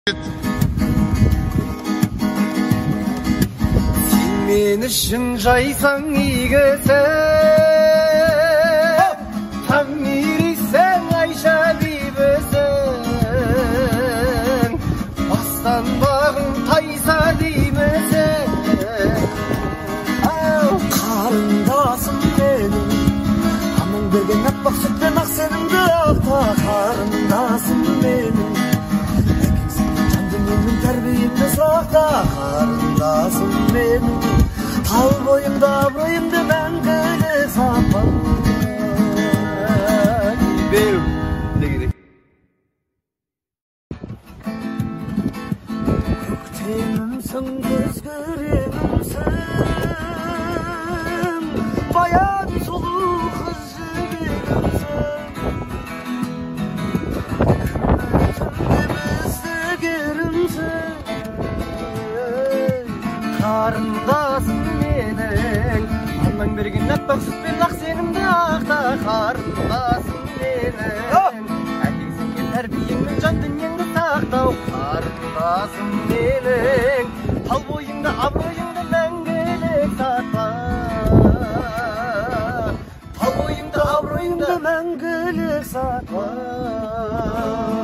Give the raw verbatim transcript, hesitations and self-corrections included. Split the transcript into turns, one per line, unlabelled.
Meni үшін жайсаң игісің, Таңирисің Айша бибісің, Бастан бағың тайса деймісің.
Қарындасым менің, анаң берген аппақ сүттен ақ сенімді ақта. Қарындасым менің, әкеңсің жан дүниемнің тәрбиемді сақта. Қарындасым менің, тал бойымда абыройымды мәңгілік сақта.
Беу, не керек?
Көктемімсің, көзгіремімсің, баян сұлу қыз жібегімсің. Күндімізді қарындасым менің, анаң берген аппақ сүтпен ақ сенімді ақта. Қарындасым менің, әкеңсің тәрбиеңмен жан дүниеңді сақтау. Қарындасым менің, тал бойыңда абыройыңды мәңгілік сақта. Тал бойыңда абыройыңды мәңгілік сақта.